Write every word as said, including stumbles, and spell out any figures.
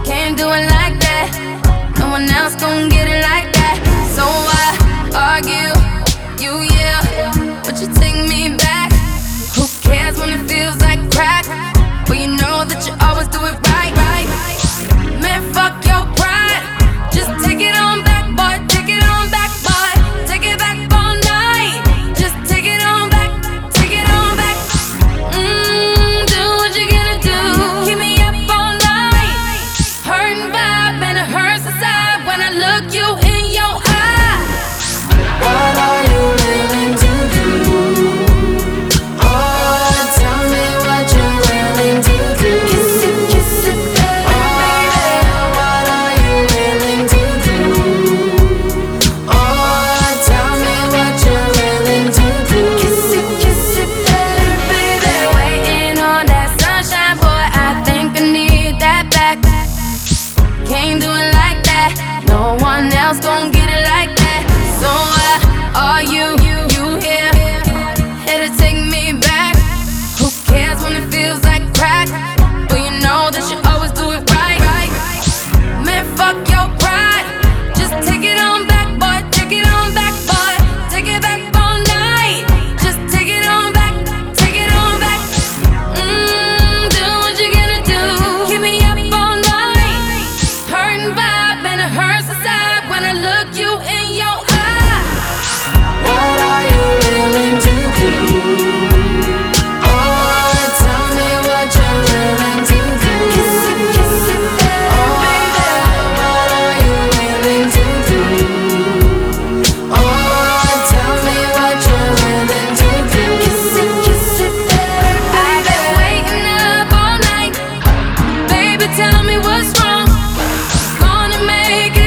Can't do it like that. No one else gon' get it like that. So why argue? You yeah, but you take me back. Who cares when it feels like crack? But you know that you always do it right, right. Man, fuck your pride. Just take it on back, boy. Take it on back, boy. Take it back all night. Just take it on back. Take it on back. Mmm, do what you gonna do. Keep me up all night. Hurting vibe and it hurts inside when I look you in your eye. What are you willing to do? Oh, tell me what you're willing to do. Kiss it, kiss it, baby. Oh, what are you willing to do? Oh, tell me what you're willing to do. Kiss it, kiss it, baby. Waiting on that sunshine, boy. I think I need that back. Can't do it like that. No one else gon' get it like that. So why are you, you, you here? Here to take me back. Who cares when it feels like crack? But you know that you always do it right. Man, fuck your pride. Just take it on back, boy. Take it on back, boy. Take it back all night. Just take it on back. Take it on back. Mmm, do what you gonna do. Keep me up all night. Hurting vibe and it hurts inside when I look you in your eye. What are you willing to do? Oh, tell me what you're willing to do. Kiss it, kiss it, baby. What are you willing to do? Oh, tell me what you're willing to do. Kiss it, kiss it, baby. I've been waiting up all night. Baby, tell me what's wrong. Gonna make it